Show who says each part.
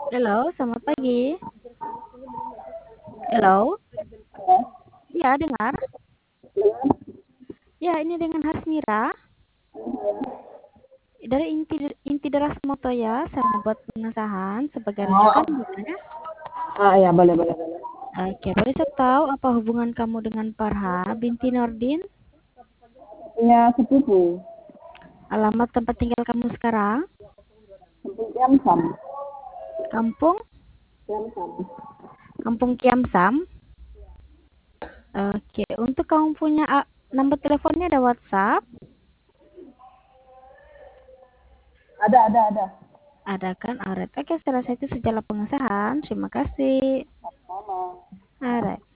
Speaker 1: Halo, selamat pagi. Halo? Ya, dengar? Ya, ini dengan Hasmira. Dari Inti Deras Moto ya, saya mau buat pengesahan sebagai rujukan
Speaker 2: Oh,
Speaker 1: gimana?
Speaker 2: ya boleh boleh boleh.
Speaker 1: Oke, boleh saya tahu apa hubungan kamu dengan Farha binti Nordin?
Speaker 2: Punya sepupu,
Speaker 1: Alamat tempat tinggal kamu sekarang?
Speaker 2: sepupu Kiamsam.
Speaker 1: Kampung?
Speaker 2: Kiamsam.
Speaker 1: Kampung Kiamsam. Oke, untuk kamu punya nomor teleponnya ada WhatsApp?
Speaker 2: Ada.
Speaker 1: Ada kan? Alright. Oke, setelah itu sejalan pengesahan. Terima kasih.
Speaker 2: Sama.
Speaker 1: Alright.